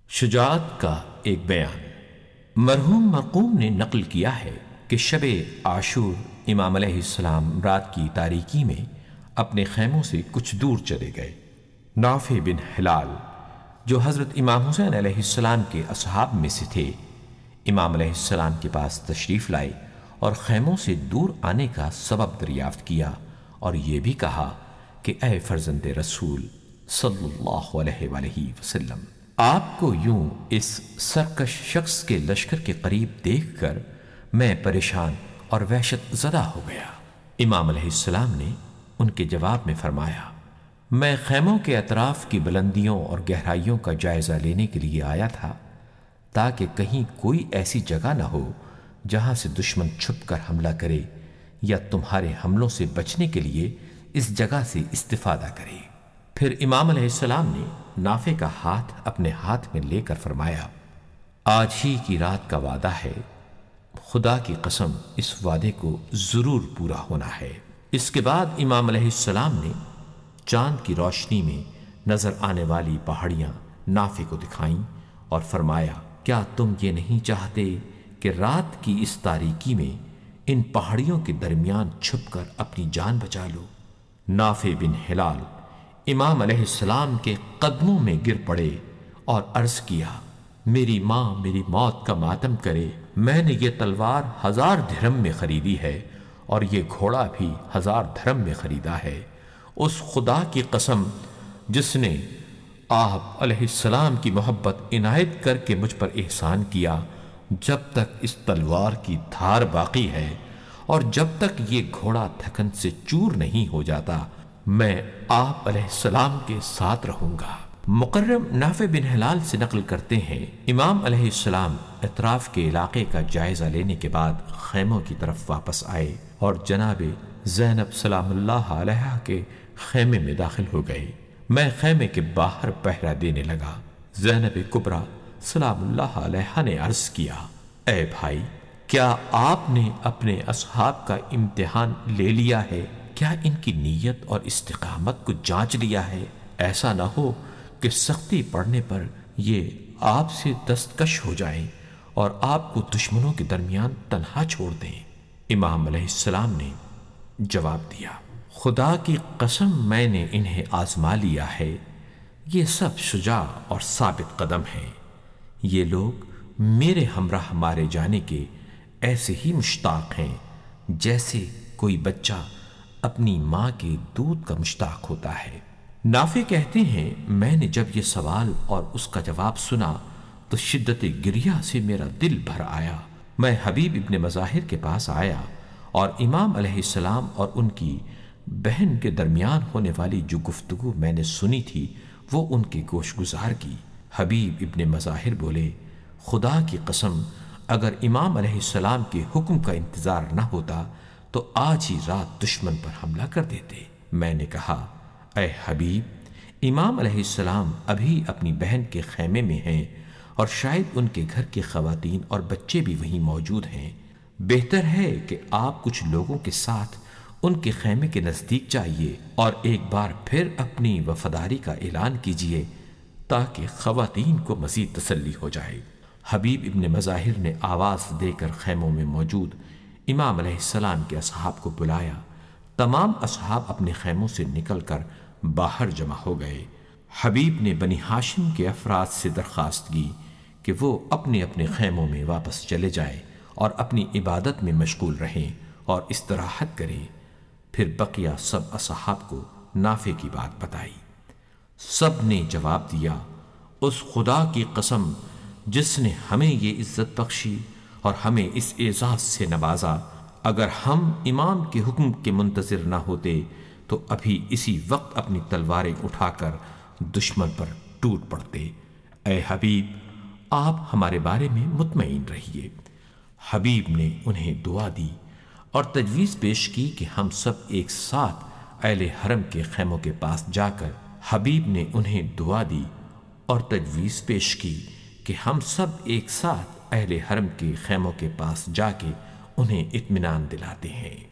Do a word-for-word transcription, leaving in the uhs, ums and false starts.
شجاعت کا ایک بیان۔ مرحوم مرقوم نے نقل کیا ہے کہ شب عاشور امام علیہ السلام رات کی تاریکی میں اپنے خیموں سے کچھ دور چلے گئے۔ نافع بن ہلال جو حضرت امام حسین علیہ السلام کے اصحاب میں سے تھے، امام علیہ السلام کے پاس تشریف لائے اور خیموں سے دور آنے کا سبب دریافت کیا اور یہ بھی کہا کہ اے فرزند رسول صلی اللہ علیہ وآلہ وسلم، آپ کو یوں اس سرکش شخص کے لشکر کے قریب دیکھ کر میں پریشان اور وحشت زدہ ہو گیا۔ امام علیہ السلام نے ان کے جواب میں فرمایا، میں خیموں کے اطراف کی بلندیوں اور گہرائیوں کا جائزہ لینے کے لیے آیا تھا تاکہ کہیں کوئی ایسی جگہ نہ ہو جہاں سے دشمن چھپ کر حملہ کرے یا تمہارے حملوں سے بچنے کے لیے اس جگہ سے استفادہ کرے۔ پھر امام علیہ السلام نے نافع کا ہاتھ اپنے ہاتھ میں لے کر فرمایا، آج ہی کی رات کا وعدہ ہے، خدا کی قسم اس وعدے کو ضرور پورا ہونا ہے۔ اس کے بعد امام علیہ السلام نے چاند کی روشنی میں نظر آنے والی پہاڑیاں نافع کو دکھائیں اور فرمایا، کیا تم یہ نہیں چاہتے کہ رات کی اس تاریکی میں ان پہاڑیوں کے درمیان چھپ کر اپنی جان بچا لو؟ نافع بن ہلال امام علیہ السلام کے قدموں میں گر پڑے اور عرض کیا، میری ماں میری موت کا ماتم کرے، میں نے یہ تلوار ہزار دھرم میں خریدی ہے اور یہ گھوڑا بھی ہزار دھرم میں خریدا ہے۔ اس خدا کی قسم جس نے آپ علیہ السلام کی محبت عنایت کر کے مجھ پر احسان کیا، جب تک اس تلوار کی دھار باقی ہے اور جب تک یہ گھوڑا تھکن سے چور نہیں ہو جاتا، میں آپ علیہ السلام کے ساتھ رہوں گا۔ مکرم نافع بن ہلال سے نقل کرتے ہیں، امام علیہ السلام اطراف کے علاقے کا جائزہ لینے کے بعد خیموں کی طرف واپس آئے اور جناب زینب سلام اللہ علیہا کے خیمے میں داخل ہو گئے۔ میں خیمے کے باہر پہرا دینے لگا۔ زینب کبریٰ سلام اللہ علیہا نے عرض کیا، اے بھائی، کیا آپ نے اپنے اصحاب کا امتحان لے لیا ہے؟ کیا ان کی نیت اور استقامت کو جانچ لیا ہے؟ ایسا نہ ہو کہ سختی پڑنے پر یہ آپ سے دستکش ہو جائیں اور آپ کو دشمنوں کے درمیان تنہا چھوڑ دیں۔ امام علیہ السلام نے جواب دیا، خدا کی قسم میں نے انہیں آزما لیا ہے، یہ سب شجاع اور ثابت قدم ہیں، یہ لوگ میرے ہمراہ مارے جانے کے ایسے ہی مشتاق ہیں جیسے کوئی بچہ اپنی ماں کے دودھ کا مشتاق ہوتا ہے۔ نافع کہتے ہیں، میں نے جب یہ سوال اور اس کا جواب سنا تو شدت گریہ سے میرا دل بھر آیا۔ میں حبیب ابن مظاہر کے پاس آیا اور امام علیہ السلام اور ان کی بہن کے درمیان ہونے والی جو گفتگو میں نے سنی تھی وہ ان کے گوش گزار کی۔ حبیب ابن مظاہر بولے، خدا کی قسم اگر امام علیہ السلام کے حکم کا انتظار نہ ہوتا تو آج ہی رات دشمن پر حملہ کر دیتے۔ میں نے کہا، اے حبیب، امام علیہ السلام ابھی اپنی بہن کے خیمے میں ہیں اور شاید ان کے گھر کی خواتین اور بچے بھی وہیں موجود ہیں، بہتر ہے کہ آپ کچھ لوگوں کے ساتھ ان کے خیمے کے نزدیک جائیے اور ایک بار پھر اپنی وفاداری کا اعلان کیجیے تاکہ خواتین کو مزید تسلی ہو جائے۔ حبیب ابن مظاہر نے آواز دے کر خیموں میں موجود امام علیہ السلام کے اصحاب کو بلایا۔ تمام اصحاب اپنے خیموں سے نکل کر باہر جمع ہو گئے۔ حبیب نے بنی ہاشم کے افراد سے درخواست کی کہ وہ اپنے اپنے خیموں میں واپس چلے جائیں اور اپنی عبادت میں مشغول رہیں اور استراحت کریں۔ پھر بقیہ سب اصحاب کو نافع کی بات بتائی۔ سب نے جواب دیا، اس خدا کی قسم جس نے ہمیں یہ عزت بخشی اور ہمیں اس اعزاز سے نوازا، اگر ہم امام کے حکم کے منتظر نہ ہوتے تو ابھی اسی وقت اپنی تلواریں اٹھا کر دشمن پر ٹوٹ پڑتے۔ اے حبیب، آپ ہمارے بارے میں مطمئن رہیے۔ حبیب نے انہیں دعا دی اور تجویز پیش کی کہ ہم سب ایک ساتھ اہل حرم کے خیموں کے پاس جا کر حبیب نے انہیں دعا دی اور تجویز پیش کی کہ ہم سب ایک ساتھ اہل حرم کے خیموں کے پاس جا کے انہیں اطمینان دلاتے ہیں۔